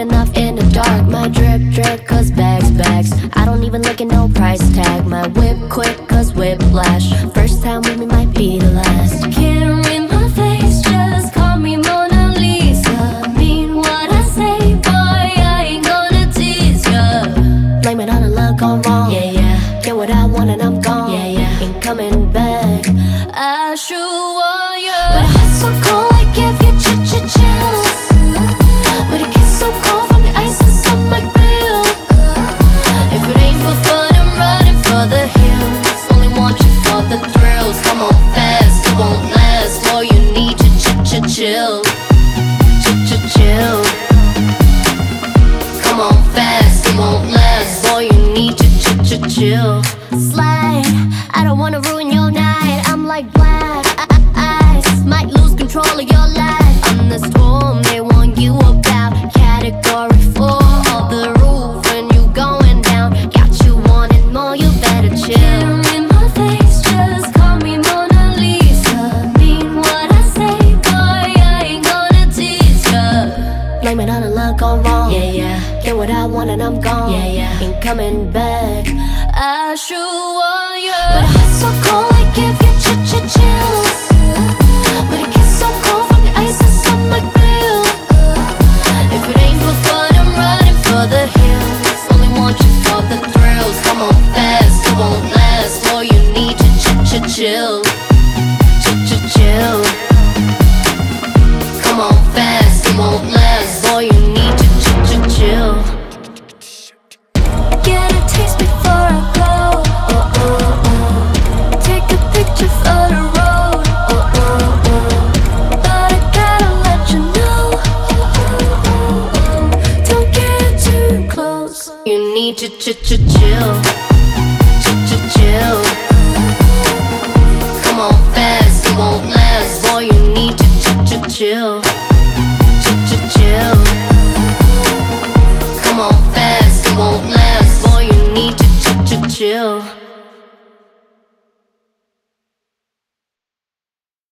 enough in the dark. My drip, drip, cause bags, bags. I don't even look at no price tag. My whip quick, cause whiplash. First time with me might be the last. Can't read my face, just call me Mona Lisa. Mean what I say, boy, I ain't gonna tease ya. Blame it on the luck gone wrong, yeah, yeah. Get what I want and I'm gone, yeah, yeah. Ain't coming back, I sure want you. But heart's so cold, I give you chills. With a kiss so cold from the ice that's on my grill. If it ain't for fun, I'm running for the hills. Only want you for the thrills. Come on fast, it won't last. All you need to chill. Chill. Come on fast, it won't last. All you need to chill. Slide, I don't wanna ruin your night. I'm like black ice, might lose control of your life. I'm the storm they warn you about. Category 4 on the roof when you going down. Got you wanting more, you better chill. In my face, just call me Mona Lisa. Mean what I say, boy, I ain't gonna tease ya. Blame it on the luck gone wrong, yeah, yeah. Get what I want and I'm gone, yeah, yeah. Ain't coming back, I sure want you. But heart's so cold, I give you chills. With a kiss so cold from the ice that's on my grill. If it ain't for fun, I'm running for the hills. Only want you for the thrills. Come on fast, it won't last. All you need to chill. Chill. Come on fast, it won't last. All you need to chill. Get a taste before I go. Take a picture for the road. But I gotta let you know, don't get too close. You need to chill.